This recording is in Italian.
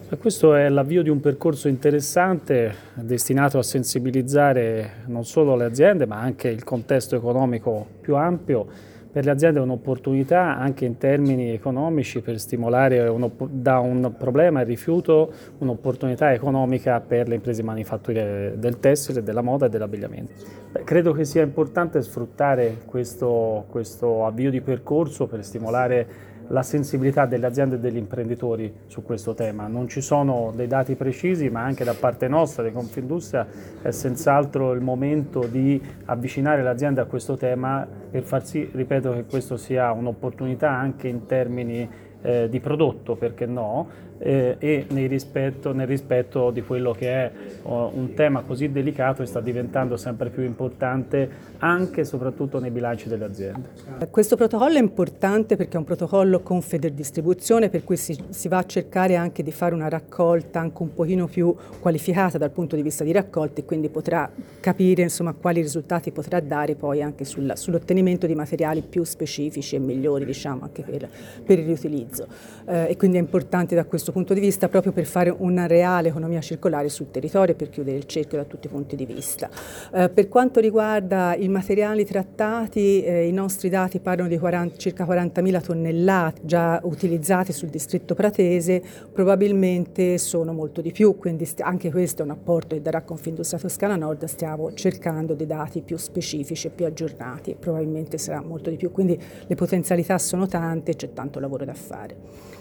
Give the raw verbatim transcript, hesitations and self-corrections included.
Questo è l'avvio di un percorso interessante destinato a sensibilizzare non solo le aziende ma anche il contesto economico più ampio. Per le aziende è un'opportunità anche in termini economici per stimolare un, da un problema, il rifiuto, un'opportunità economica per le imprese manifatturiere del tessile, della moda e dell'abbigliamento. Credo che sia importante sfruttare questo, questo avvio di percorso per stimolare la sensibilità delle aziende e degli imprenditori su questo tema. Non ci sono dei dati precisi, ma anche da parte nostra, di Confindustria, è senz'altro il momento di avvicinare l'azienda a questo tema per far sì, ripeto, che questo sia un'opportunità anche in termini eh, di prodotto, perché no, eh, e nel rispetto, nel rispetto di quello che è oh, un tema così delicato e sta diventando sempre più importante anche e soprattutto nei bilanci delle aziende. Questo protocollo è importante perché è un protocollo con Federdistribuzione, per cui si, si va a cercare anche di fare una raccolta anche un pochino più qualificata dal punto di vista di raccolta, e quindi potrà capire insomma quali risultati potrà dare poi anche sul, sull'ottenimento di materiali più specifici e migliori, diciamo, anche per, per il riutilizzo. Eh, e quindi è importante da questo punto di vista proprio per fare una reale economia circolare sul territorio e per chiudere il cerchio da tutti i punti di vista. Eh, per quanto riguarda i materiali trattati, eh, i nostri dati parlano di quaranta, circa quarantamila tonnellate già utilizzate sul distretto pratese, probabilmente sono molto di più, quindi anche questo è un apporto che darà Confindustria Toscana Nord. Stiamo cercando dei dati più specifici e più aggiornati, probabilmente sarà molto di più, quindi le potenzialità sono tante e c'è tanto lavoro da fare.